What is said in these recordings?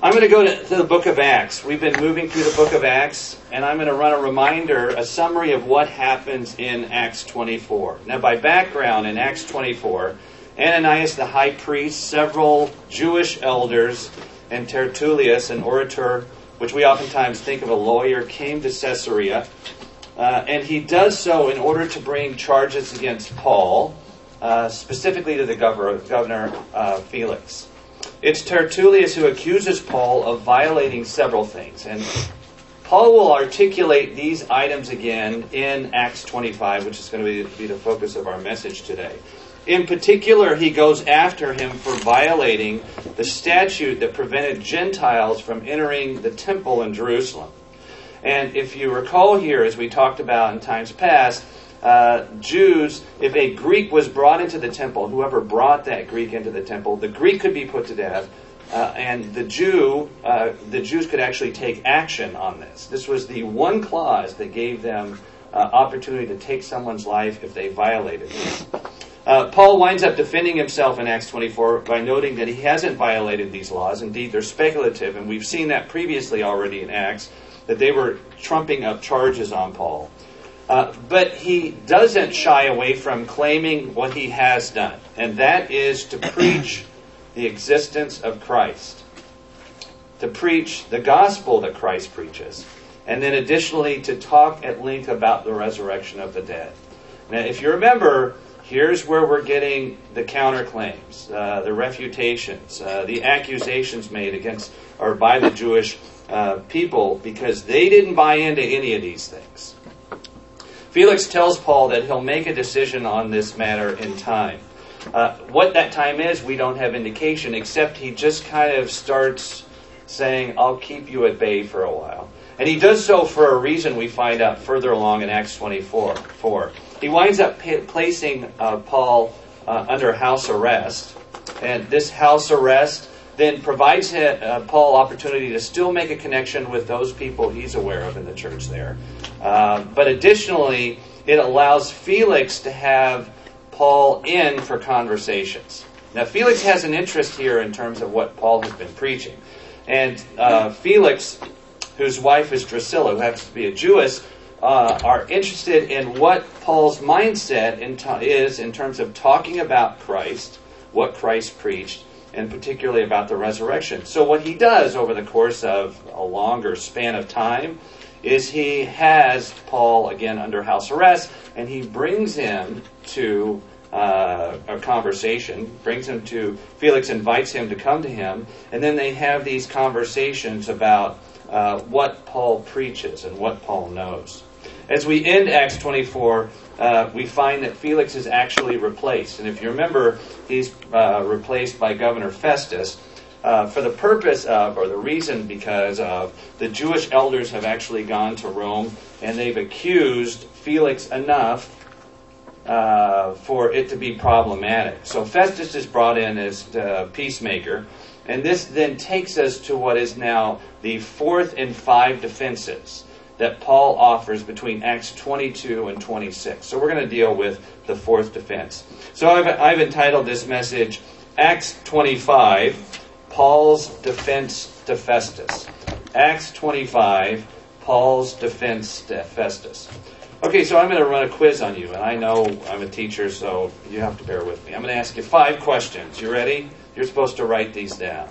I'm going to go to the book of Acts. We've been moving through the book of Acts, and I'm going to run a reminder, a summary of what happens in Acts 24. Now, by background, in Acts 24, Ananias the high priest, several Jewish elders, and Tertullus, an orator, which we oftentimes think of a lawyer, came to Caesarea. And he does so in order to bring charges against Paul, specifically to the governor Felix. It's Tertullus who accuses Paul of violating several things. And Paul will articulate these items again in Acts 25, which is going to be the focus of our message today. In particular, he goes after him for violating the statute that prevented Gentiles from entering the temple in Jerusalem. And if you recall here, as we talked about in times past, Jews, if a Greek was brought into the temple, whoever brought that Greek into the temple, the Greek could be put to death, and the Jews could actually take action on this. This was the one clause that gave them opportunity to take someone's life if they violated this. Paul winds up defending himself in Acts 24 by noting that he hasn't violated these laws. Indeed, they're speculative, and we've seen that previously already in Acts, that they were trumping up charges on Paul. But he doesn't shy away from claiming what he has done, and that is to preach the existence of Christ, to preach the gospel that Christ preaches, and then additionally to talk at length about the resurrection of the dead. Now, if you remember, here's where we're getting the counterclaims, the refutations, the accusations made against or by the Jewish people, because they didn't buy into any of these things. Felix tells Paul that he'll make a decision on this matter in time. What that time is, we don't have indication, except he just kind of starts saying, I'll keep you at bay for a while. And he does so for a reason we find out further along in Acts 24. He winds up placing Paul under house arrest. And this house arrest then provides Paul opportunity to still make a connection with those people he's aware of in the church there. But additionally, it allows Felix to have Paul in for conversations. Now, Felix has an interest here in terms of what Paul has been preaching. And Felix, whose wife is Drusilla, who happens to be a Jewess, are interested in what Paul's mindset is in terms of talking about Christ, what Christ preached, and particularly about the resurrection. So what he does over the course of a longer span of time is he has Paul again under house arrest, and he brings him to a conversation, Felix invites him to come to him, and then they have these conversations about what Paul preaches and what Paul knows. As we end Acts 24, we find that Felix is actually replaced. And if you remember, he's replaced by Governor Festus for the purpose of, or the reason because of, the Jewish elders have actually gone to Rome and they've accused Felix enough for it to be problematic. So Festus is brought in as peacemaker. And this then takes us to what is now the fourth and 5 defenses that Paul offers between Acts 22 and 26. So we're going to deal with the fourth defense. So I've entitled this message, Acts 25, Paul's Defense to Festus. Acts 25, Paul's Defense to Festus. Okay, so I'm going to run a quiz on you, and I know I'm a teacher, so you have to bear with me. I'm going to ask you 5 questions. You ready? You're supposed to write these down.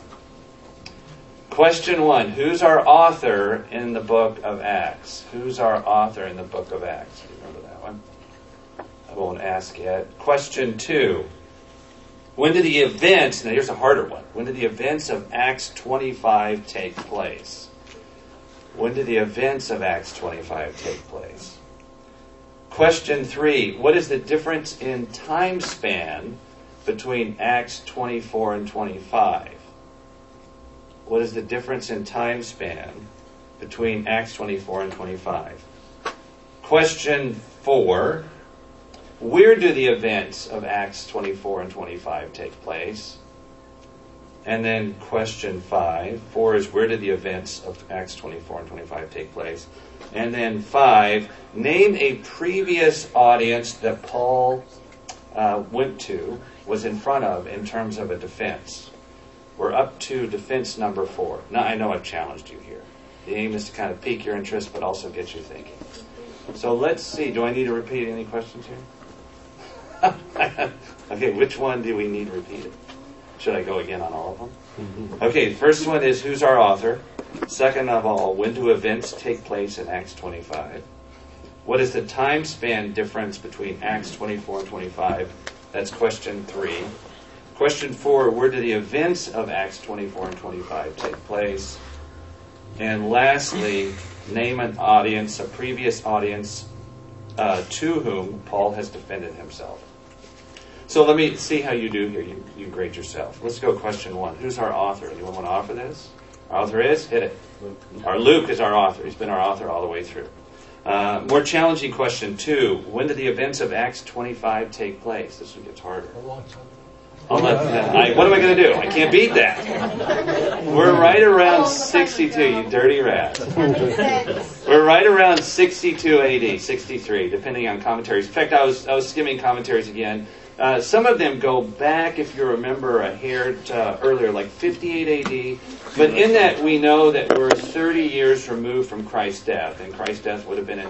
Question 1. Who's our author in the book of Acts? Who's our author in the book of Acts? Do you remember that one? I won't ask yet. Question 2. When did the events, now here's a harder one. When did the events of Acts 25 take place? When did the events of Acts 25 take place? Question 3. What is the difference in time span between Acts 24 and 25? What is the difference in time span between Acts 24 and 25? Question 4. Where do the events of Acts 24 and 25 take place? And then question 5. 4 is where did the events of Acts 24 and 25 take place? And then 5. Name a previous audience that Paul was in front of in terms of a defense. We're up to defense number 4. Now, I know I've challenged you here. The aim is to kind of pique your interest, but also get you thinking. So let's see. Do I need to repeat any questions here? Okay, which one do we need repeated? Should I go again on all of them? Okay, the first one is, who's our author? Second of all, when do events take place in Acts 25? What is the time span difference between Acts 24 and 25? That's question 3. Question 4, where do the events of Acts 24 and 25 take place? And lastly, name an audience, a previous audience, to whom Paul has defended himself. So let me see how you do here. You grade yourself. Let's go question 1. Who's our author? Anyone want to offer this? Our author is? Hit it. Luke is our author. He's been our author all the way through. More challenging question 2. When do the events of Acts 25 take place? This one gets harder. What am I going to do? I can't beat that. We're right around 62, you dirty rat. We're right around 62 AD, 63, depending on commentaries. In fact, I was skimming commentaries again. Some of them go back, if you remember, a hair earlier, like 58 AD. But in that, we know that we're 30 years removed from Christ's death. And Christ's death would have been in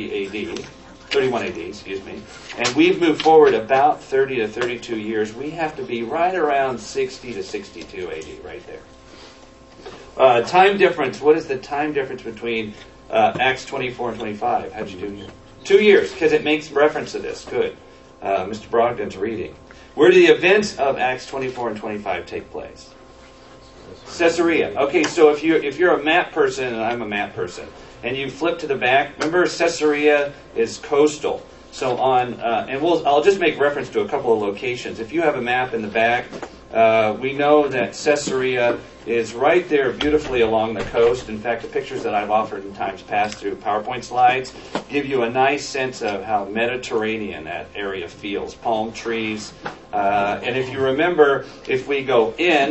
31 AD, excuse me. And we've moved forward about 30 to 32 years. We have to be right around 60 to 62 AD, right there. Time difference. What is the time difference between Acts 24 and 25? How'd you do here? 2 years, because it makes reference to this. Good. Mr. Brogdon's reading. Where do the events of Acts 24 and 25 take place? Caesarea. Okay, so if you're a map person, and I'm a map person, and you flip to the back, remember Caesarea is coastal. So I'll just make reference to a couple of locations. If you have a map in the back, we know that Caesarea is right there beautifully along the coast. In fact, the pictures that I've offered in times past through PowerPoint slides give you a nice sense of how Mediterranean that area feels. Palm trees. And if you remember, if we go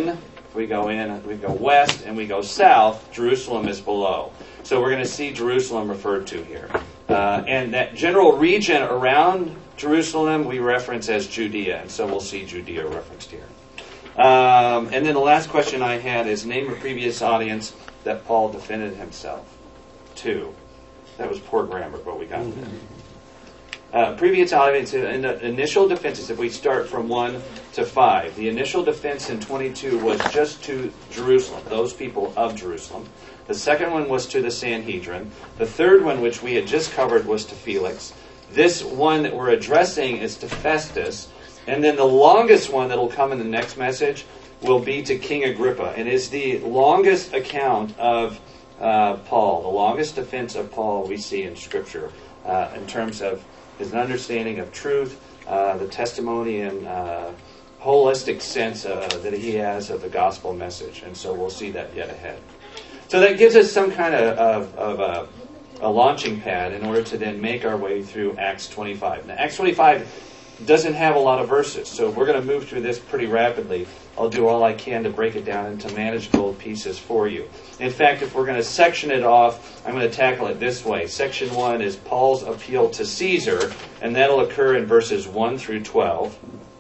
west, and we go south, Jerusalem is below. So we're going to see Jerusalem referred to here. And that general region around Jerusalem we reference as Judea. And so we'll see Judea referenced here. And then the last question I had is, name a previous audience that Paul defended himself to. That was poor grammar, but we got that. Previous audience, in the initial defenses, if we start from 1 to 5, the initial defense in 22 was just to Jerusalem, those people of Jerusalem. The second one was to the Sanhedrin. The third one, which we had just covered, was to Felix. This one that we're addressing is to Festus. And then the longest one that will come in the next message will be to King Agrippa. And is the longest account of Paul, the longest defense of Paul we see in Scripture in terms of his understanding of truth, the testimony and holistic sense that he has of the gospel message. And so we'll see that yet ahead. So that gives us some kind of a launching pad in order to then make our way through Acts 25. Now, Acts 25 doesn't have a lot of verses, so we're going to move through this pretty rapidly. I'll do all I can to break it down into manageable pieces for you. In fact, if we're going to section it off, I'm going to tackle it this way. Section 1 is Paul's appeal to Caesar, and that'll occur in verses 1 through 12.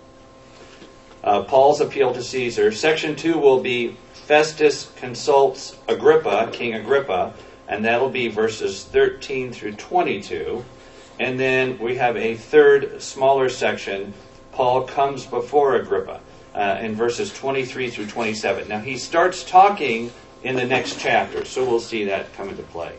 Paul's appeal to Caesar. Section 2 will be Festus consults Agrippa, King Agrippa, and that'll be verses 13 through 22. And then we have a third, smaller section. Paul comes before Agrippa in verses 23 through 27. Now, he starts talking in the next chapter, so we'll see that come into play.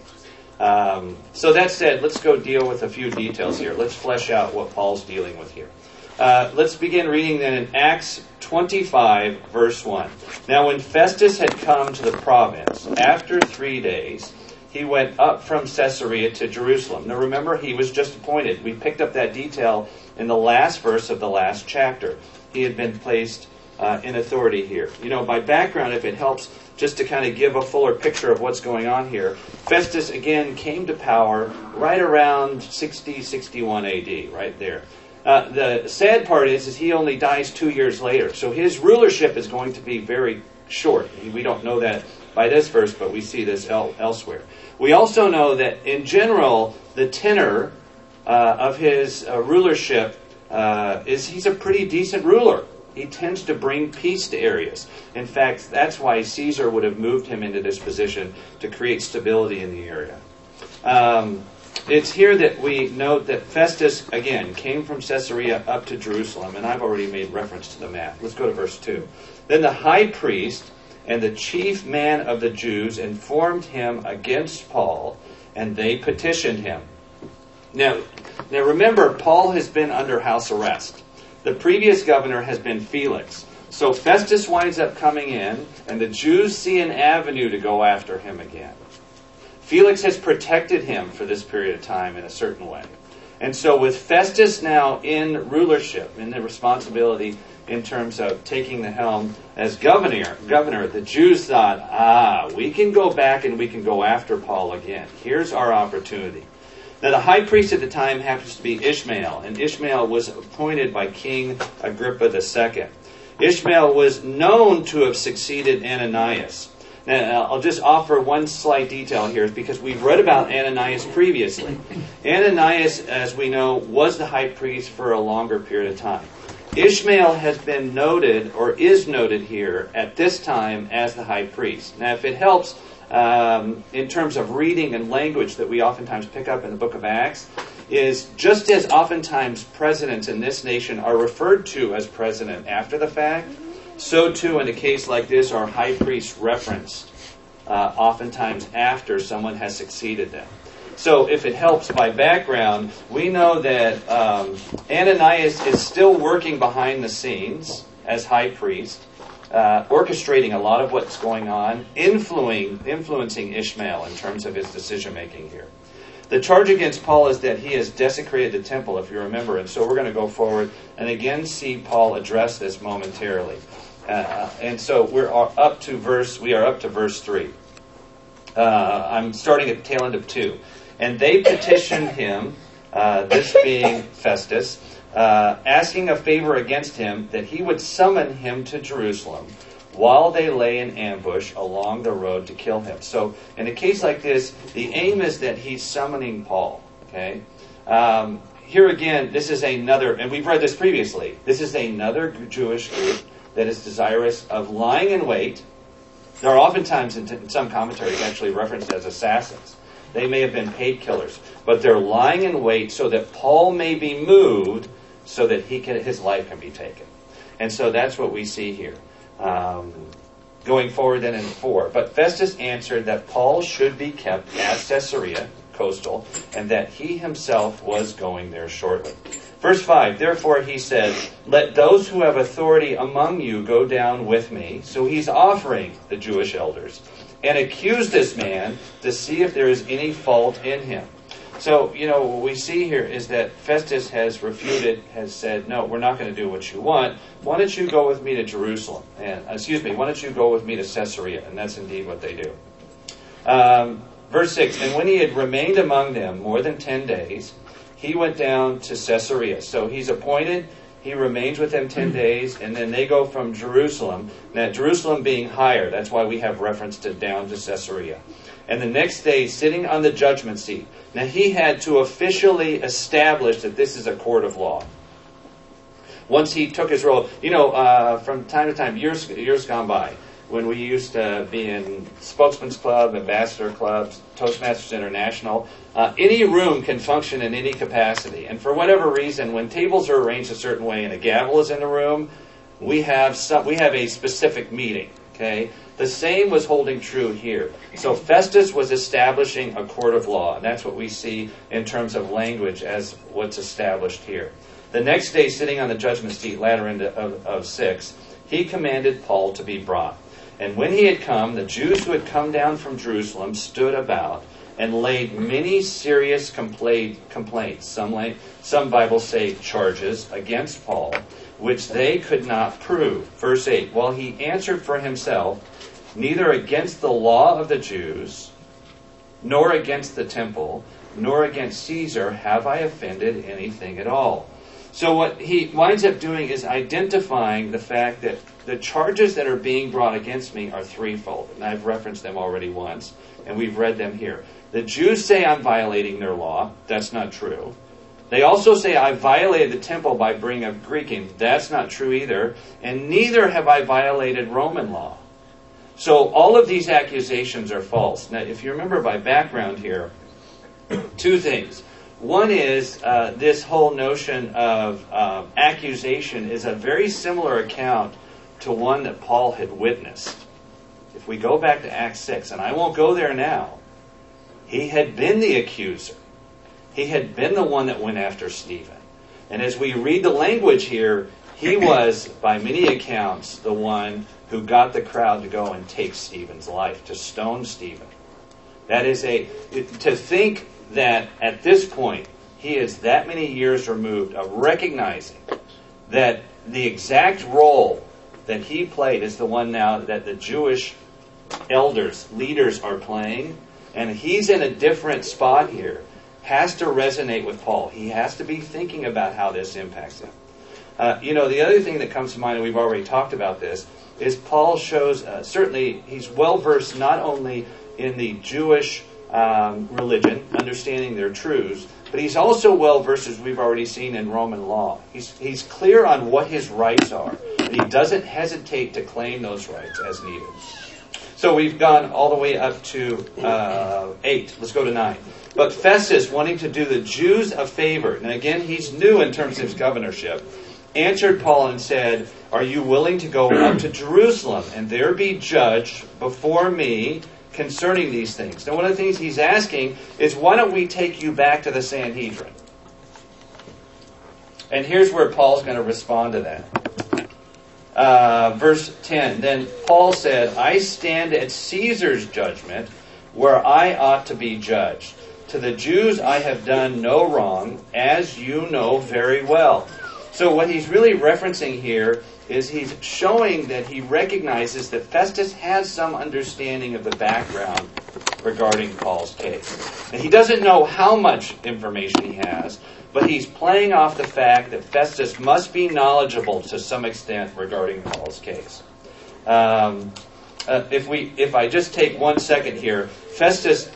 So that said, let's go deal with a few details here. Let's flesh out what Paul's dealing with here. Let's begin reading then in Acts 25, verse 1. Now, when Festus had come to the province, after 3 days, he went up from Caesarea to Jerusalem. Now remember, he was just appointed. We picked up that detail in the last verse of the last chapter. He had been placed in authority here. You know, by background, if it helps just to kind of give a fuller picture of what's going on here, Festus, again, came to power right around 60, 61 AD, right there. The sad part is he only dies 2 years later. So his rulership is going to be very short. We don't know that by this verse, but we see this elsewhere. We also know that, in general, the tenor of his rulership is he's a pretty decent ruler. he tends to bring peace to areas. In fact, that's why Caesar would have moved him into this position to create stability in the area. It's here that we note that Festus, again, came from Caesarea up to Jerusalem, and I've already made reference to the map. Let's go to verse 2. Then the high priest and the chief man of the Jews informed him against Paul, and they petitioned him. Now remember, Paul has been under house arrest. The previous governor has been Felix. So Festus winds up coming in, and the Jews see an avenue to go after him again. Felix has protected him for this period of time in a certain way. And so with Festus now in rulership, in the responsibility in terms of taking the helm as governor, the Jews thought, we can go back and we can go after Paul again. Here's our opportunity. Now the high priest at the time happens to be Ishmael, and Ishmael was appointed by King Agrippa II. Ishmael was known to have succeeded Ananias. Now, I'll just offer one slight detail here, because we've read about Ananias previously. Ananias, as we know, was the high priest for a longer period of time. Ishmael has been noted, or is noted here, at this time as the high priest. Now, if it helps, in terms of reading and language that we oftentimes pick up in the book of Acts, is just as oftentimes presidents in this nation are referred to as president after the fact, so too in a case like this are high priests referenced oftentimes after someone has succeeded them. So if it helps by background, we know that Ananias is still working behind the scenes as high priest, orchestrating a lot of what's going on, influencing Ishmael in terms of his decision-making here. The charge against Paul is that he has desecrated the temple, if you remember, and so we're going to go forward and again see Paul address this momentarily. And so we are up to verse 3. I'm starting at the tail end of 2. And they petitioned him, this being Festus, asking a favor against him that he would summon him to Jerusalem while they lay in ambush along the road to kill him. So in a case like this, the aim is that he's summoning Paul. Okay. Here again, this is another, and we've read this previously, this is another Jewish group that is desirous of lying in wait. They're oftentimes, in some commentaries, actually referenced as assassins. They may have been paid killers, but they're lying in wait so that Paul may be moved so that his life can be taken. And so that's what we see here. Going forward then in 4. But Festus answered that Paul should be kept at Caesarea, coastal, and that he himself was going there shortly. Verse 5, therefore he said, let those who have authority among you go down with me. So he's offering the Jewish elders, and accuse this man to see if there is any fault in him. So, what we see here is that Festus has refuted, has said, no, we're not going to do what you want. Why don't you go with me to Jerusalem? Why don't you go with me to Caesarea? And that's indeed what they do. Verse 6, and when he had remained among them more than 10 days, he went down to Caesarea. So he's appointed, he remains with them 10 days, and then they go from Jerusalem. Now, Jerusalem being higher, that's why we have reference to down to Caesarea. And the next day, sitting on the judgment seat. Now, he had to officially establish that this is a court of law. Once he took his role, from time to time, years gone by, when we used to be in Spokesman's Club, Ambassador Clubs, Toastmasters International, any room can function in any capacity. And for whatever reason, when tables are arranged a certain way and a gavel is in the room, we have a specific meeting. Okay? The same was holding true here. So Festus was establishing a court of law, and that's what we see in terms of language as what's established here. The next day, sitting on the judgment seat, latter end of 6, he commanded Paul to be brought. And when he had come, the Jews who had come down from Jerusalem stood about and laid many serious complaints. Some Bibles say charges against Paul, which they could not prove. Verse 8, while he answered for himself, neither against the law of the Jews, nor against the temple, nor against Caesar have I offended anything at all. So what he winds up doing is identifying the fact that the charges that are being brought against me are threefold. And I've referenced them already once, and we've read them here. The Jews say I'm violating their law. That's not true. They also say, I violated the temple by bringing up Greeking. That's not true either. And neither have I violated Roman law. So all of these accusations are false. Now, if you remember by background here, two things. One is this whole notion of accusation is a very similar account to one that Paul had witnessed. If we go back to Acts 6, and I won't go there now, he had been the accuser. He had been the one that went after Stephen. And as we read the language here, he was, by many accounts, the one who got the crowd to go and take Stephen's life, to stone Stephen. That is to think that at this point, he is that many years removed of recognizing that the exact role that he played is the one now that the Jewish elders, leaders are playing, and he's in a different spot here, has to resonate with Paul. He has to be thinking about how this impacts him. The other thing that comes to mind, and we've already talked about this, is Paul shows, certainly he's well-versed not only in the Jewish religion, understanding their truths, but he's also well-versed, as we've already seen, in Roman law. He's clear on what his rights are, and he doesn't hesitate to claim those rights as needed. So we've gone all the way up to 8. Let's go to 9. But Festus, wanting to do the Jews a favor, and again, he's new in terms of his governorship, answered Paul and said, are you willing to go up to Jerusalem and there be judged before me concerning these things? Now, one of the things he's asking is, why don't we take you back to the Sanhedrin? And here's where Paul's going to respond to that. Verse 10, then Paul said, I stand at Caesar's judgment where I ought to be judged. To the Jews I have done no wrong, as you know very well. So what he's really referencing here is he's showing that he recognizes that Festus has some understanding of the background regarding Paul's case. And he doesn't know how much information he has, but he's playing off the fact that Festus must be knowledgeable to some extent regarding Paul's case. If I just take 1 second here, Festus,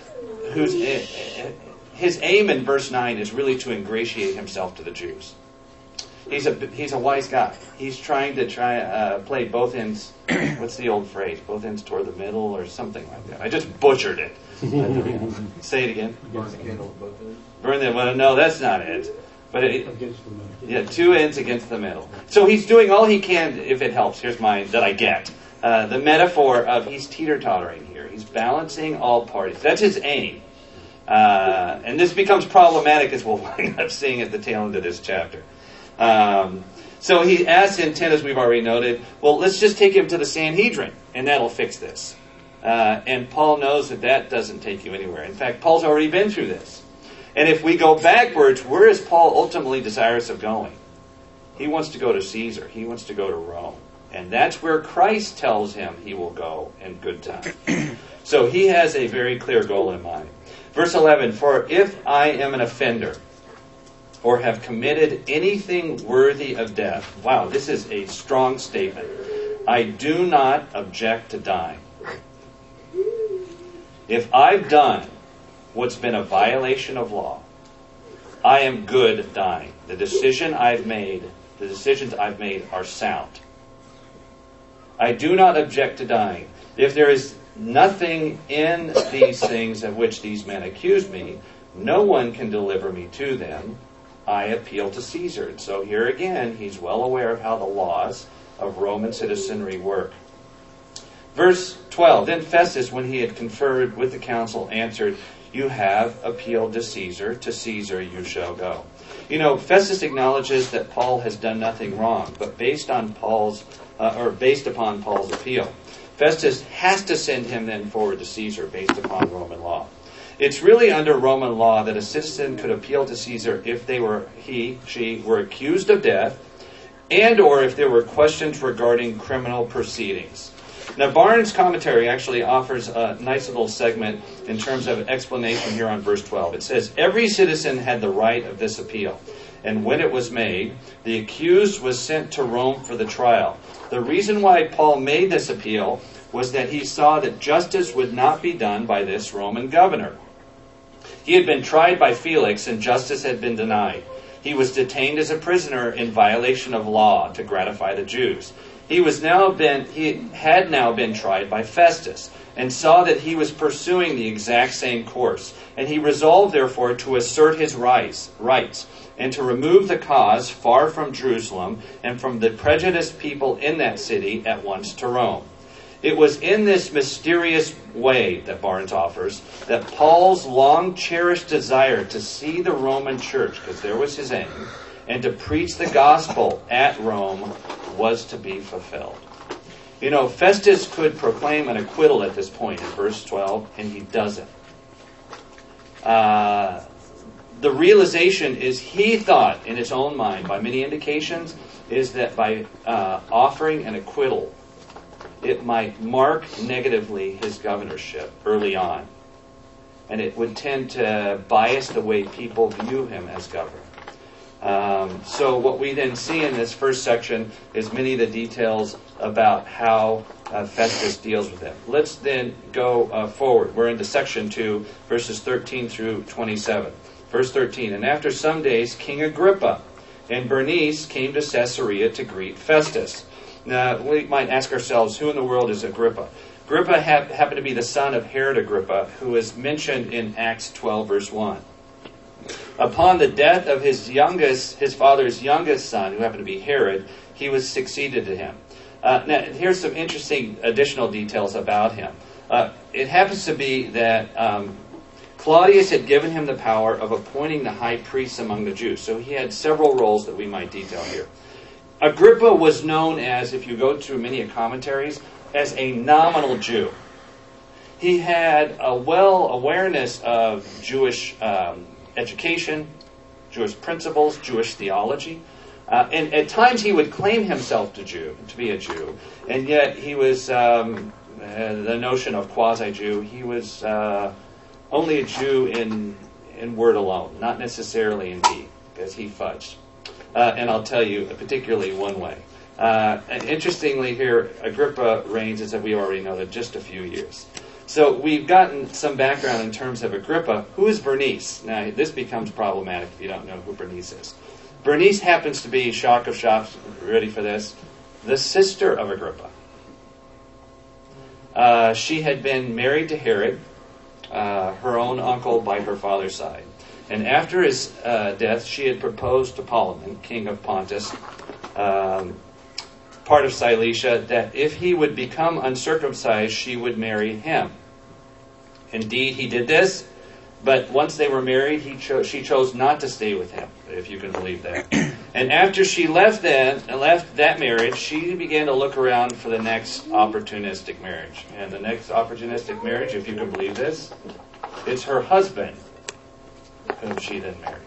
his aim in verse 9 is really to ingratiate himself to the Jews. He's a wise guy. He's trying to play both ends. What's the old phrase? Both ends toward the middle, or something like that. I just butchered it. Say it again. Burn the candle at both ends. Burn the. Well, no, that's not it. But yeah, 2 ends against the middle. So he's doing all he can, if it helps. Here's mine that I get. The metaphor of he's teeter-tottering here. He's balancing all parties. That's his aim. And this becomes problematic, as we'll wind up seeing at the tail end of this chapter. So he asks in 10, as we've already noted, well, let's just take him to the Sanhedrin, and that'll fix this. And Paul knows that doesn't take you anywhere. In fact, Paul's already been through this. And if we go backwards, where is Paul ultimately desirous of going? He wants to go to Caesar. He wants to go to Rome. And that's where Christ tells him he will go in good time. So he has a very clear goal in mind. Verse 11, for if I am an offender, or have committed anything worthy of death. Wow, this is a strong statement. I do not object to dying. If I've done what's been a violation of law, I am good dying. The decisions I've made are sound. I do not object to dying. If there is nothing in these things of which these men accuse me, no one can deliver me to them. I appeal to Caesar. And so here again, he's well aware of how the laws of Roman citizenry work. Verse 12, then Festus, when he had conferred with the council, answered, you have appealed to Caesar you shall go. Festus acknowledges that Paul has done nothing wrong, but based upon Paul's appeal, Festus has to send him then forward to Caesar based upon Roman law. It's really under Roman law that a citizen could appeal to Caesar if she were accused of death, and or if there were questions regarding criminal proceedings. Now, Barnes' commentary actually offers a nice little segment in terms of explanation here on verse 12. It says, every citizen had the right of this appeal, and when it was made, the accused was sent to Rome for the trial. The reason why Paul made this appeal was that he saw that justice would not be done by this Roman governor. He had been tried by Felix, and justice had been denied. He was detained as a prisoner in violation of law to gratify the Jews. He had now been tried by Festus, and saw that he was pursuing the exact same course. And he resolved, therefore, to assert his rights, and to remove the cause far from Jerusalem and from the prejudiced people in that city at once to Rome. It was in this mysterious way that Barnes offers that Paul's long-cherished desire to see the Roman church, because there was his aim, and to preach the gospel at Rome was to be fulfilled. You know, Festus could proclaim an acquittal at this point in verse 12, and he doesn't. The realization is he thought in his own mind, by many indications, is that by offering an acquittal, it might mark negatively his governorship early on. And it would tend to bias the way people view him as governor. So what we then see in this first section is many of the details about how Festus deals with him. Let's then go forward. We're into section 2, verses 13 through 27. Verse 13, and after some days, King Agrippa and Bernice came to Caesarea to greet Festus. Now, we might ask ourselves, who in the world is Agrippa? Agrippa happened to be the son of Herod Agrippa, who is mentioned in Acts 12, verse 1. Upon the death of his father's youngest son, who happened to be Herod, he was succeeded to him. Now, here's some interesting additional details about him. It happens to be that Claudius had given him the power of appointing the high priests among the Jews. So he had several roles that we might detail here. Agrippa was known as, if you go through many commentaries, as a nominal Jew. He had a awareness of Jewish education, Jewish principles, Jewish theology. And at times he would claim himself to be a Jew. And yet he was, the notion of quasi-Jew, he was only a Jew in word alone, not necessarily in deed, because he fudged. And I'll tell you, particularly one way. And interestingly here, Agrippa reigns, as we already know, that just a few years. So we've gotten some background in terms of Agrippa. Who is Bernice? Now, this becomes problematic if you don't know who Bernice is. Bernice happens to be, shock of shocks, ready for this, the sister of Agrippa. She had been married to Herod, her own uncle by her father's side. And after his death, she had proposed to Ptolemy, king of Pontus, part of Cilicia, that if he would become uncircumcised, she would marry him. Indeed, he did this, but once they were married, she chose not to stay with him, if you can believe that. And after she left that marriage, she began to look around for the next opportunistic marriage. And the next opportunistic marriage, if you can believe this, is her husband, whom she then married.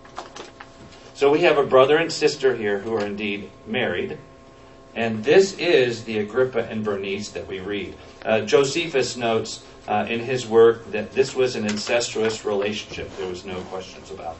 So we have a brother and sister here who are indeed married. And this is the Agrippa and Bernice that we read. Josephus notes in his work that this was an incestuous relationship. There was no questions about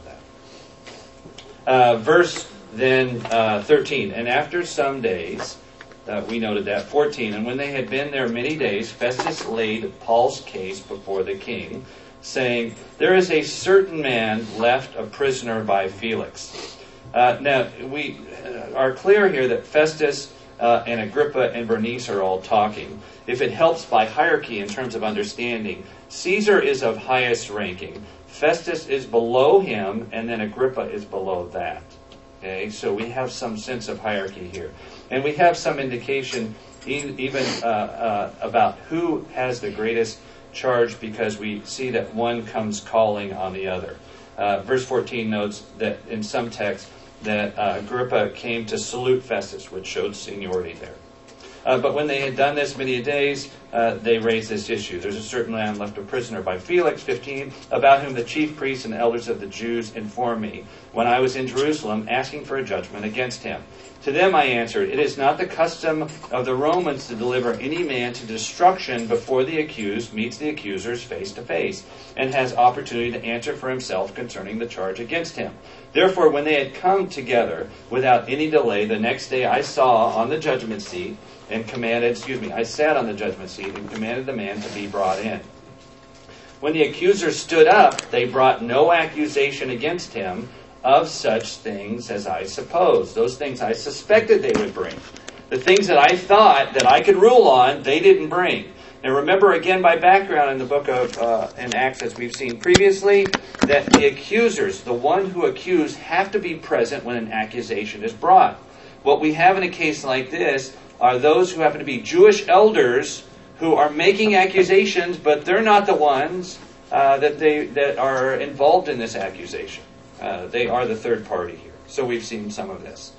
that. Verse then 13. And after some days, we noted that, 14. And when they had been there many days, Festus laid Paul's case before the king, saying, there is a certain man left a prisoner by Felix. Now, we are clear here that Festus and Agrippa and Bernice are all talking. If it helps by hierarchy in terms of understanding, Caesar is of highest ranking. Festus is below him, and then Agrippa is below that. Okay, so we have some sense of hierarchy here. And we have some indication even about who has the greatest charge, because we see that one comes calling on the other. Verse 14 notes that in some texts that Agrippa came to salute Festus, which showed seniority there. But when they had done this many days, they raised this issue. There's a certain man left a prisoner by Felix, 15, about whom the chief priests and elders of the Jews informed me when I was in Jerusalem asking for a judgment against him. To them I answered, it is not the custom of the Romans to deliver any man to destruction before the accused meets the accusers face to face and has opportunity to answer for himself concerning the charge against him. Therefore, when they had come together without any delay, the next day I sat on the judgment seat and commanded the man to be brought in. When the accusers stood up, they brought no accusation against him of such things as I supposed. Those things I suspected they would bring. The things that I thought that I could rule on, they didn't bring. And remember again by background in the book of in Acts, as we've seen previously, that the accusers, the one who accused, have to be present when an accusation is brought. What we have in a case like this are those who happen to be Jewish elders who are making accusations, but they're not the ones that are involved in this accusation. They are the third party here. So we've seen some of this.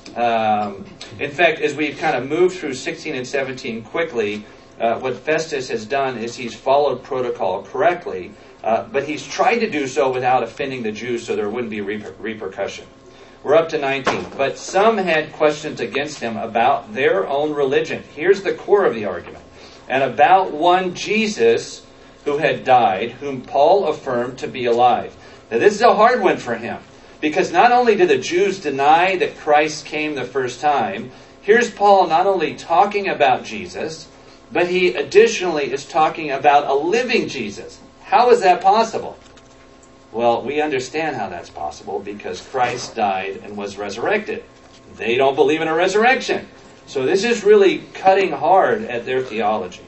In fact, as we've kind of moved through 16 and 17 quickly, what Festus has done is he's followed protocol correctly, but he's tried to do so without offending the Jews so there wouldn't be repercussion. We're up to 19. But some had questions against him about their own religion. Here's the core of the argument. And about one Jesus who had died, whom Paul affirmed to be alive. Now this is a hard one for him, because not only did the Jews deny that Christ came the first time, here's Paul not only talking about Jesus, but he additionally is talking about a living Jesus. How is that possible? Well, we understand how that's possible because Christ died and was resurrected. They don't believe in a resurrection. So this is really cutting hard at their theology.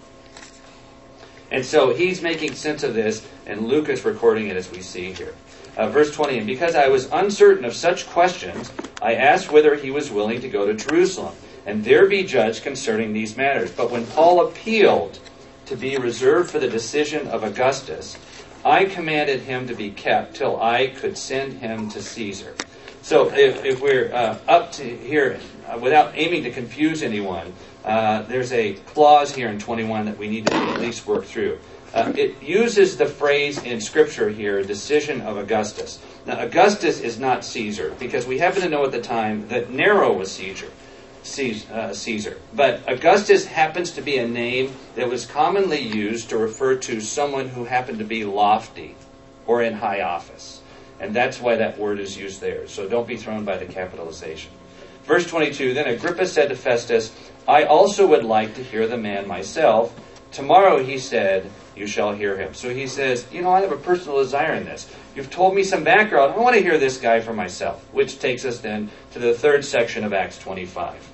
And so he's making sense of this, and Luke is recording it as we see here. Verse 20, and because I was uncertain of such questions, I asked whether he was willing to go to Jerusalem, and there be judged concerning these matters. But when Paul appealed to be reserved for the decision of Augustus, I commanded him to be kept till I could send him to Caesar. So if we're up to here, without aiming to confuse anyone, there's a clause here in 21 that we need to at least work through. It uses the phrase in Scripture here, decision of Augustus. Now, Augustus is not Caesar, because we happen to know at the time that Nero was Caesar. But Augustus happens to be a name that was commonly used to refer to someone who happened to be lofty or in high office. And that's why that word is used there. So don't be thrown by the capitalization. Verse 22, then Agrippa said to Festus, I also would like to hear the man myself. Tomorrow, he said, you shall hear him. So he says, I have a personal desire in this. You've told me some background. I want to hear this guy for myself. Which takes us then to the third section of Acts 25.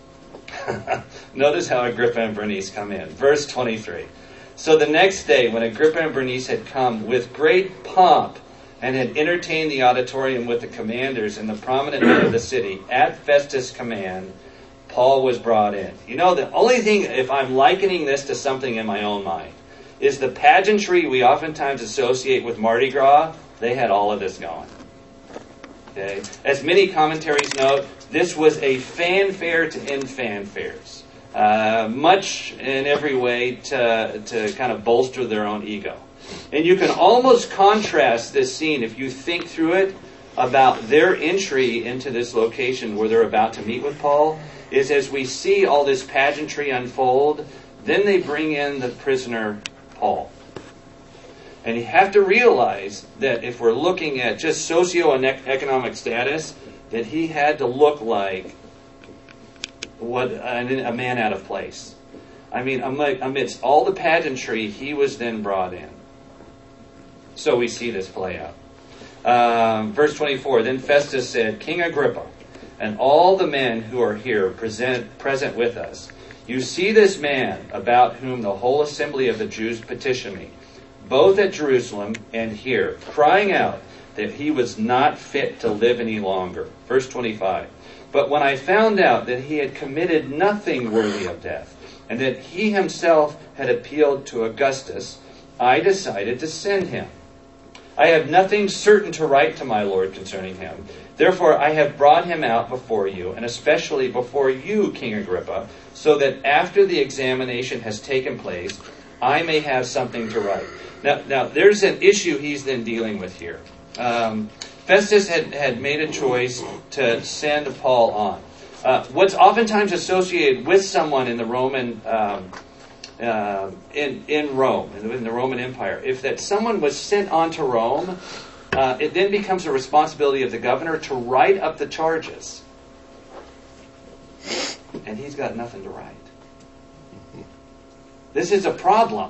Notice how Agrippa and Bernice come in. Verse 23. So the next day, when Agrippa and Bernice had come with great pomp and had entertained the auditorium with the commanders and the prominent men of the city, at Festus' command, Paul was brought in. The only thing, if I'm likening this to something in my own mind, is the pageantry we oftentimes associate with Mardi Gras. They had all of this going. Okay? As many commentaries note, this was a fanfare to end fanfares. Much in every way to kind of bolster their own ego. And you can almost contrast this scene, if you think through it, about their entry into this location where they're about to meet with Paul, is as we see all this pageantry unfold, then they bring in the prisoner Paul. And you have to realize that if we're looking at just socioeconomic status, that he had to look like a man out of place. I mean, amidst all the pageantry, he was then brought in. So we see this play out. Verse 24, then Festus said, King Agrippa, and all the men who are here present with us, you see this man about whom the whole assembly of the Jews petitioned me, both at Jerusalem and here, crying out that he was not fit to live any longer. Verse 25. But when I found out that he had committed nothing worthy of death, and that he himself had appealed to Augustus, I decided to send him. I have nothing certain to write to my Lord concerning him. Therefore I have brought him out before you, and especially before you, King Agrippa, so that after the examination has taken place, I may have something to write. Now there's an issue he's then dealing with here. Festus had made a choice to send Paul on. What's oftentimes associated with someone in the Roman in Rome, in the Roman Empire, if that someone was sent on to Rome, it then becomes a responsibility of the governor to write up the charges. And he's got nothing to write. This is a problem.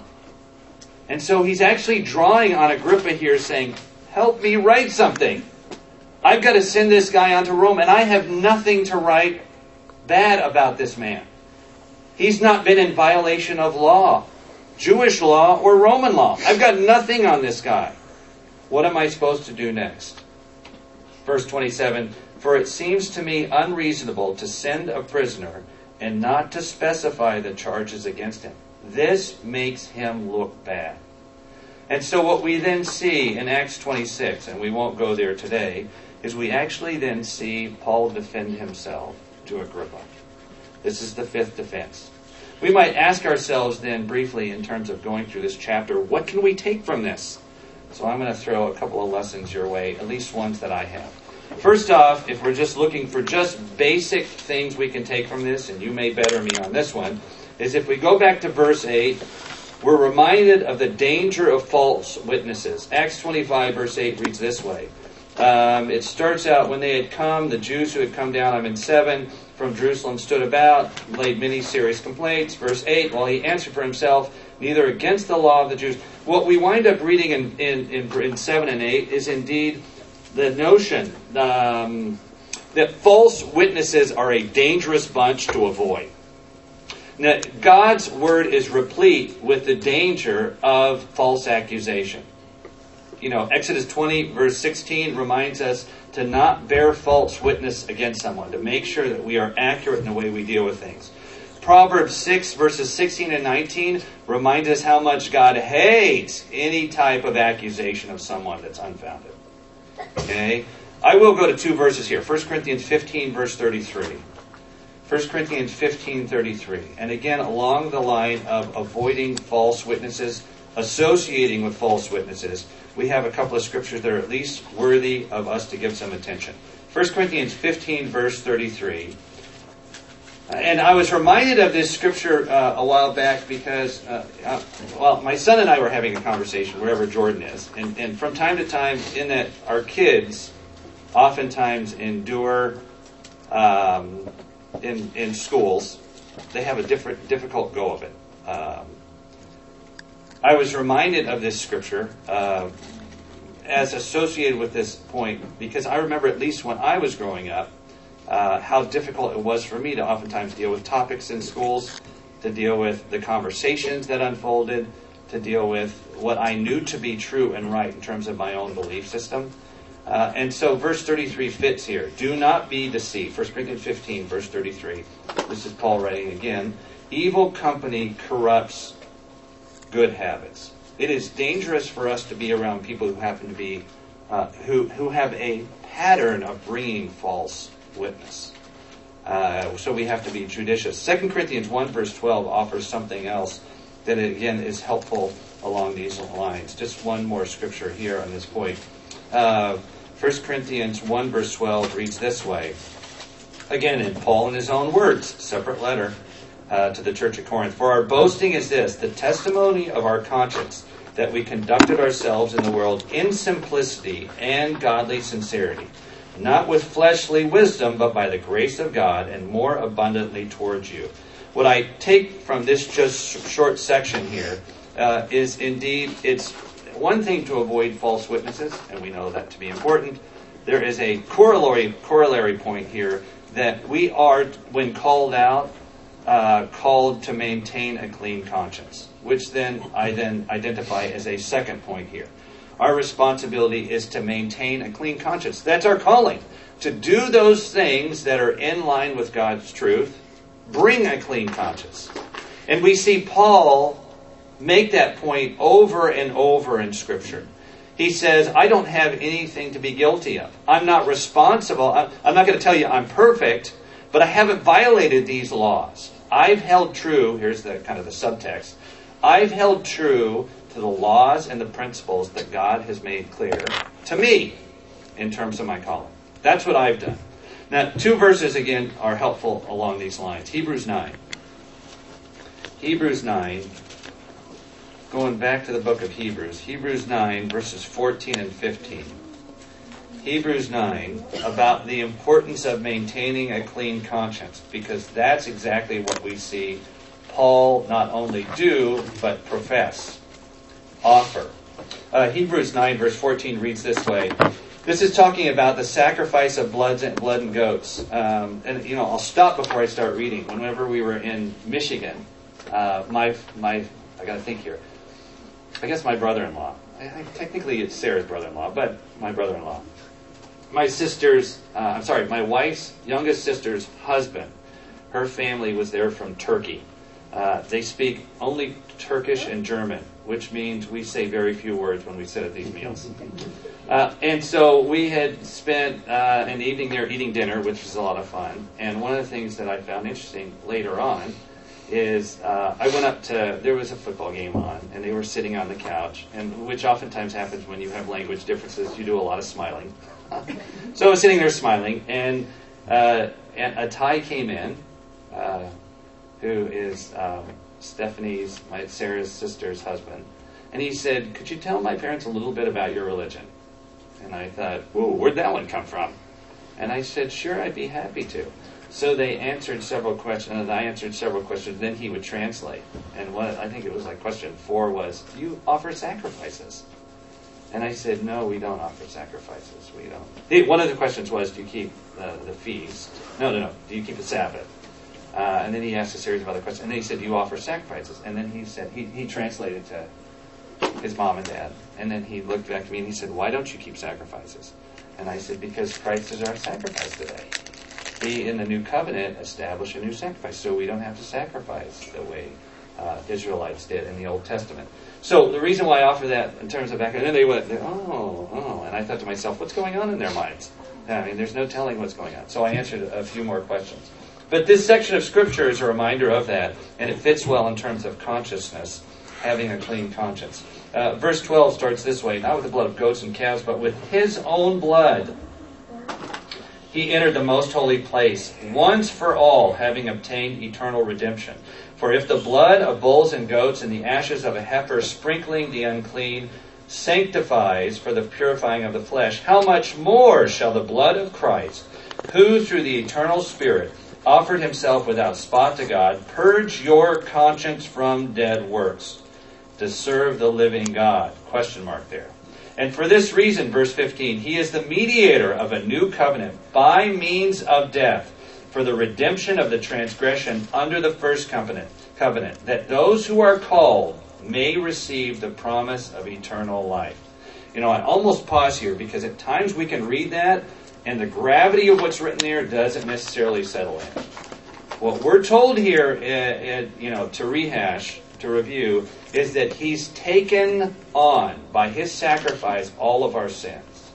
And so he's actually drawing on Agrippa here saying, help me write something. I've got to send this guy on to Rome, and I have nothing to write bad about this man. He's not been in violation of law, Jewish law or Roman law. I've got nothing on this guy. What am I supposed to do next? Verse 27, for it seems to me unreasonable to send a prisoner and not to specify the charges against him. This makes him look bad. And so what we then see in Acts 26, and we won't go there today, is we actually then see Paul defend himself to Agrippa. This is the fifth defense. We might ask ourselves then briefly in terms of going through this chapter, what can we take from this? So I'm going to throw a couple of lessons your way, at least ones that I have. First off, if we're just looking for just basic things we can take from this, and you may better me on this one, is if we go back to verse 8, we're reminded of the danger of false witnesses. Acts 25 verse 8 reads this way. It starts out, when they had come, the Jews who had come down, I'm in 7, from Jerusalem stood about, laid many serious complaints. Verse 8, while he answered for himself, neither against the law of the Jews. What we wind up reading in 7 and 8 is indeed the notion that false witnesses are a dangerous bunch to avoid. Now, God's word is replete with the danger of false accusation. You know, Exodus 20 verse 16 reminds us to not bear false witness against someone, to make sure that we are accurate in the way we deal with things. Proverbs 6 verses 16 and 19 remind us how much God hates any type of accusation of someone that's unfounded. Okay? I will go to two verses here. 1 Corinthians 15 verse 33. 1 Corinthians 15:33. And again, along the line of avoiding false witnesses, associating with false witnesses, we have a couple of scriptures that are at least worthy of us to give some attention. 1 Corinthians 15 verse 33. And I was reminded of this scripture a while back because, my son and I were having a conversation wherever Jordan is. And from time to time, in that our kids oftentimes endure in schools, they have a difficult go of it. I was reminded of this scripture as associated with this point because I remember, at least when I was growing up, how difficult it was for me to oftentimes deal with topics in schools, to deal with the conversations that unfolded, to deal with what I knew to be true and right in terms of my own belief system. And so verse 33 fits here. Do not be deceived. 1 Corinthians 15, verse 33. This is Paul writing again. Evil company corrupts good habits. It is dangerous for us to be around people who happen to be, who have a pattern of bringing false witness. So we have to be judicious. 2 Corinthians 1, verse 12 offers something else that, again, is helpful along these lines. Just one more scripture here on this point. 1 Corinthians 1 verse 12 reads this way. Again, in Paul in his own words, separate letter to the church at Corinth. For our boasting is this, the testimony of our conscience, that we conducted ourselves in the world in simplicity and godly sincerity, not with fleshly wisdom, but by the grace of God, and more abundantly towards you. What I take from this just short section here is indeed, it's one thing to avoid false witnesses, and we know that to be important. There is a corollary point here that we are, when called out, called to maintain a clean conscience, which then I identify as a second point here. Our responsibility is to maintain a clean conscience. That's our calling. To do those things that are in line with God's truth, bring a clean conscience. And we see Paul make that point over and over in Scripture. He says, I don't have anything to be guilty of. I'm not responsible. I'm not going to tell you I'm perfect, but I haven't violated these laws. I've held true, here's the kind of the subtext, I've held true to the laws and the principles that God has made clear to me in terms of my calling. That's what I've done. Now, two verses again are helpful along these lines. Hebrews 9. Hebrews 9. Going back to the book of Hebrews. Hebrews 9, verses 14 and 15. Hebrews 9, about the importance of maintaining a clean conscience, because that's exactly what we see Paul not only do, but profess, offer. Hebrews 9, verse 14 reads this way. This is talking about the sacrifice of blood and goats. And I'll stop before I start reading. Whenever we were in Michigan, I got to think here. I guess my brother-in-law. Technically, it's Sarah's brother-in-law, but my brother-in-law. My wife's youngest sister's husband. Her family was there from Turkey. They speak only Turkish and German, which means we say very few words when we sit at these meals. And so we had spent an evening there eating dinner, which was a lot of fun. And one of the things that I found interesting later on is I went up to, there was a football game on, and they were sitting on the couch, and which oftentimes happens when you have language differences. You do a lot of smiling. So I was sitting there smiling, and a Thai came in, who is Stephanie's, Sarah's sister's husband. And he said, "Could you tell my parents a little bit about your religion?" And I thought, "Whoa, where'd that one come from?" And I said, "Sure, I'd be happy to." So they answered several questions, and I answered several questions. Then he would translate. And I think it was like question 4 was, "Do you offer sacrifices?" And I said, "No, we don't offer sacrifices. We don't." One of the questions was, "Do you keep the feast?" No. "Do you keep the Sabbath?" And then he asked a series of other questions. And then he said, "Do you offer sacrifices?" And then he said, he translated to his mom and dad. And then he looked back at me and he said, "Why don't you keep sacrifices?" And I said, "Because Christ is our sacrifice today. He, in the new covenant, established a new sacrifice. So we don't have to sacrifice the way Israelites did in the Old Testament." So the reason why I offer that in terms of background, and then they went, oh. And I thought to myself, what's going on in their minds? I mean, there's no telling what's going on. So I answered a few more questions. But this section of Scripture is a reminder of that, and it fits well in terms of consciousness, having a clean conscience. Verse 12 starts this way, "Not with the blood of goats and calves, but with his own blood he entered the most holy place, once for all, having obtained eternal redemption. For if the blood of bulls and goats and the ashes of a heifer sprinkling the unclean sanctifies for the purifying of the flesh, how much more shall the blood of Christ, who through the eternal Spirit offered himself without spot to God, purge your conscience from dead works to serve the living God?" Question mark there. "And for this reason," verse 15, "he is the mediator of a new covenant by means of death for the redemption of the transgression under the first covenant, that those who are called may receive the promise of eternal life." I almost pause here because at times we can read that and the gravity of what's written there doesn't necessarily settle in. What we're told here, to rehash, to review, is that he's taken on, by his sacrifice, all of our sins.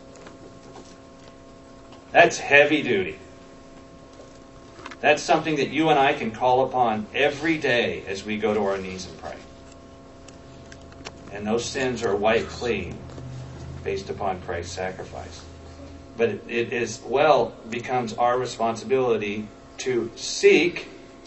That's heavy duty. That's something that you and I can call upon every day as we go to our knees and pray. And those sins are wiped clean based upon Christ's sacrifice. But it as well becomes our responsibility to seek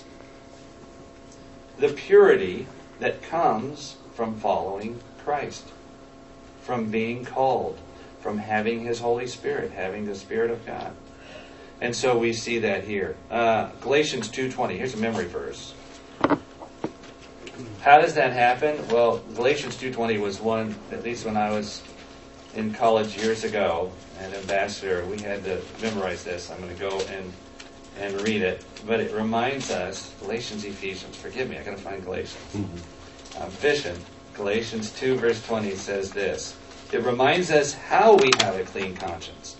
the purity that comes from following Christ, from being called, from having his Holy Spirit, having the Spirit of God. And so we see that here. Galatians 2:20. Here's a memory verse. How does that happen? Well, Galatians 2:20 was one, at least when I was in college years ago, an ambassador, we had to memorize this. I'm going to go and read it. But it reminds us, Galatians, Ephesians, forgive me, I got to find Galatians. I'm fishing. Galatians 2 verse 20 says this. It reminds us how we have a clean conscience.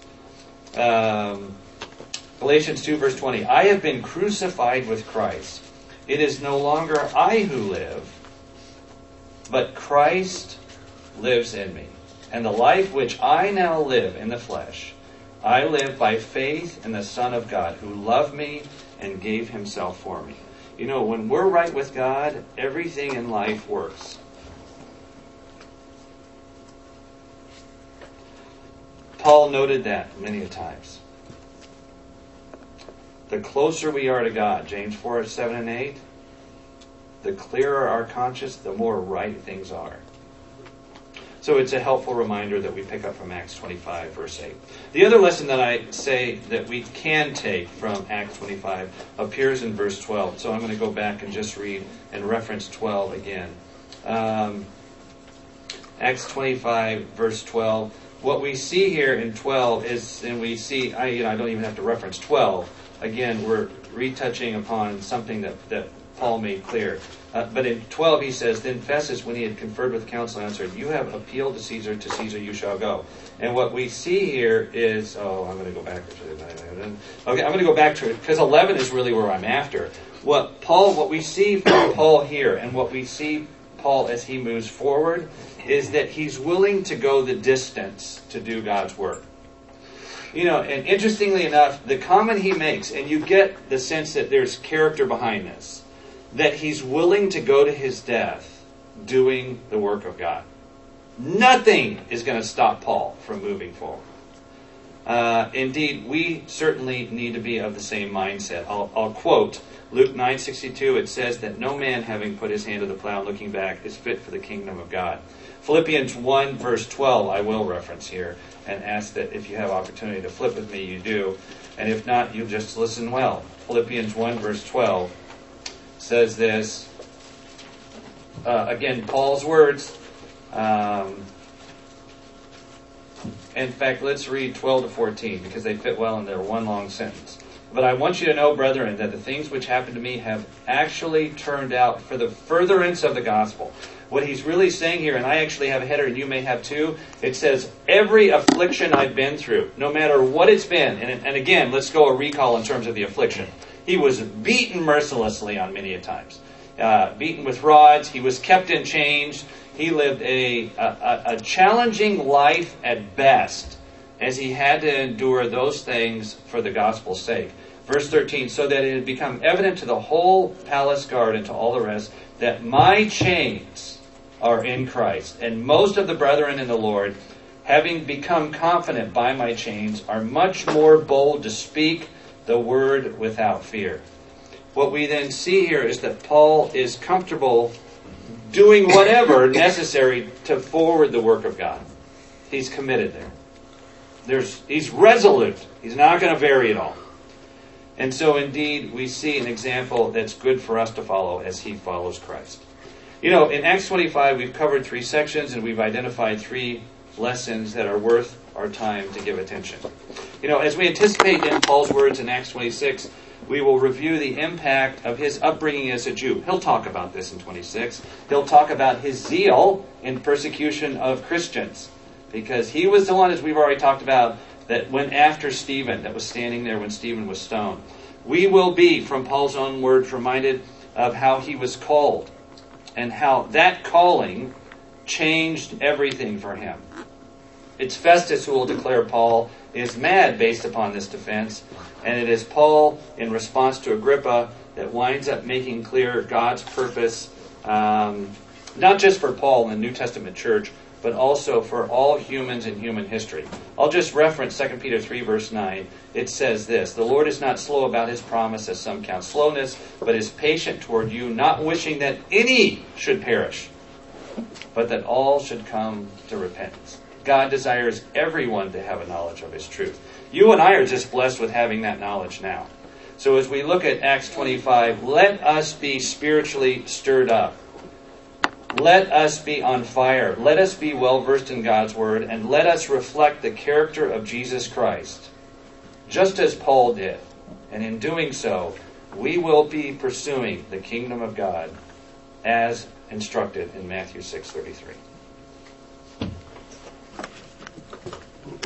Galatians 2 verse 20. "I have been crucified with Christ. It is no longer I who live, but Christ lives in me. And the life which I now live in the flesh, I live by faith in the Son of God, who loved me and gave himself for me." When we're right with God, everything in life works. Paul noted that many a times. The closer we are to God, James 4:7 and 8, the clearer our conscience, the more right things are. So it's a helpful reminder that we pick up from Acts 25, verse 8. The other lesson that I say that we can take from Acts 25 appears in verse 12. So I'm going to go back and just read and reference 12 again. Acts 25, verse 12. what we see here in 12 is, and we see, I don't even have to reference 12. Again, we're retouching upon something that Paul made clear. But in 12 he says, Then Festus, when he had conferred with the council, answered, You have appealed to Caesar you shall go. And what we see here is, I'm going to go backwards. Okay, I'm going to go back to it, because 11 is really where I'm after. What we see from Paul here, and what we see Paul as he moves forward, is that he's willing to go the distance to do God's work. And interestingly enough, the comment he makes, and you get the sense that there's character behind this, that he's willing to go to his death doing the work of God. Nothing is going to stop Paul from moving forward. Indeed, we certainly need to be of the same mindset. I'll quote Luke 9:62. It says that no man having put his hand to the plow and looking back is fit for the kingdom of God. Philippians 1 verse 12 I will reference here, and ask that if you have opportunity to flip with me, you do. And if not, you just listen well. Philippians 1 verse 12 says this. Again, Paul's words. In fact, let's read 12 to 14, because they fit well in their one long sentence. But I want you to know, brethren, that the things which happened to me have actually turned out for the furtherance of the gospel. What he's really saying here, and I actually have a header, and you may have too, it says, every affliction I've been through, no matter what it's been, and again, let's go a recall in terms of the affliction. He was beaten mercilessly on many a times. Beaten with rods. He was kept in chains. He lived a challenging life at best, as he had to endure those things for the gospel's sake. Verse 13, so that it had become evident to the whole palace guard and to all the rest that my chains are in Christ. And most of the brethren in the Lord, having become confident by my chains, are much more bold to speak the word without fear. What we then see here is that Paul is comfortable doing whatever necessary to forward the work of God. He's committed there. He's resolute. He's not going to vary at all. And so indeed we see an example that's good for us to follow as he follows Christ. In Acts 25 we've covered 3 sections, and we've identified 3 lessons that are worth our time to give attention. As we anticipate in Paul's words in Acts 26, we will review the impact of his upbringing as a Jew. He'll talk about this in 26. He'll talk about his zeal in persecution of Christians, because he was the one, as we've already talked about, that went after Stephen, that was standing there when Stephen was stoned. We will be, from Paul's own words, reminded of how he was called, and how that calling changed everything for him. It's Festus who will declare Paul is mad based upon this defense, and it is Paul, in response to Agrippa, that winds up making clear God's purpose, not just for Paul in the New Testament church, but also for all humans in human history. I'll just reference 2 Peter 3, verse 9. It says this, the Lord is not slow about his promise, as some count slowness, but is patient toward you, not wishing that any should perish, but that all should come to repentance. God desires everyone to have a knowledge of his truth. You and I are just blessed with having that knowledge now. So as we look at Acts 25, let us be spiritually stirred up. Let us be on fire. Let us be well versed in God's Word, and let us reflect the character of Jesus Christ, just as Paul did. And in doing so, we will be pursuing the kingdom of God as instructed in Matthew 6:33.